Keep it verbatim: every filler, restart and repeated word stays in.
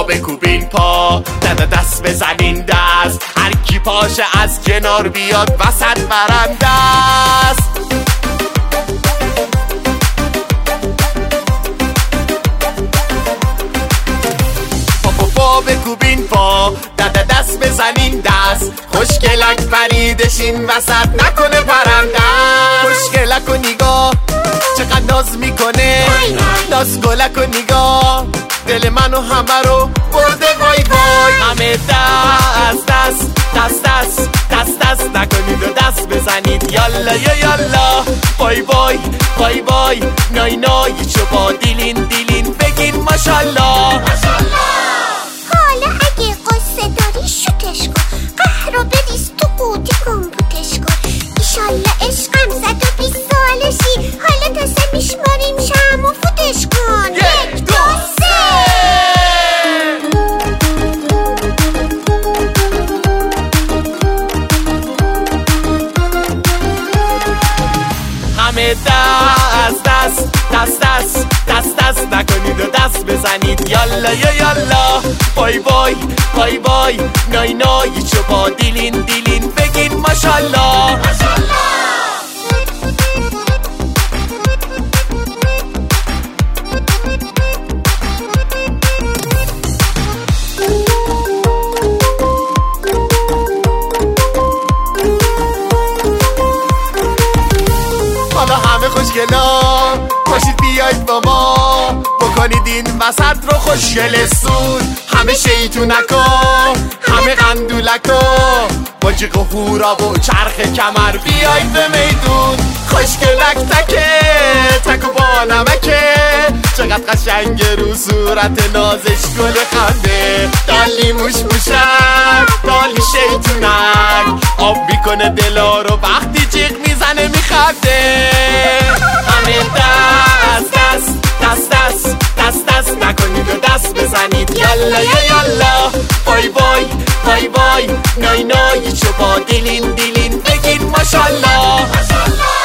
پا بکوبین پا، دد دست بزنین دست، هر کی پاشه از کنار بیاد وسط برنده است. پا پا پا بکوبین پا، دد دست بزنین دست، خوشگلک پریدشین وسط نکنه پرنده. خوشگلک و نگاه چقدر ناز میکنه، ناز گلک و نگاه دل منو همه رو برده وای وای. همه دست دست دست دست دست دست نکنید و دست بزنید یالا یا یالا. وای وای وای وای نای نای چو با دیلین دیلین بگین ماشالله. حالا اگه قصه داری شوتش کن، قهر رو بریز تو قوطی کن بوتش کن. ایشالله عشقم زد و بیست سالشی، حالا تا سه میشماریم شم و فوتش کن. یک دو سه. همه دست دست دست دست دست دست نکنید و دست بزنید یالا یا یالا. وای وای وای وای نای نای چو با دیلین دیلین بگین ماشالله. حالا همه خوشگلا باشید بیاید با ما، بکنید این وسط رو خوشگلستون. همه شیطونکا همه قندولکا با جیغ و هورا و چرخ کمر بیاید به میدون. خوشگلک تکه تک و با نمکه، چقدر قشنگ رو صورت نازش گل خنده. دالی موش موشک دالی شیطونک، آب میکنه دلا رو وقتی جیغ میزنه میخنده. همه دست دست دست دست دست دست نکنید و دست بزنید یالا یا یالا. وای وای وای وای نای نای چو با دیلین دیلین بگین ماشالله.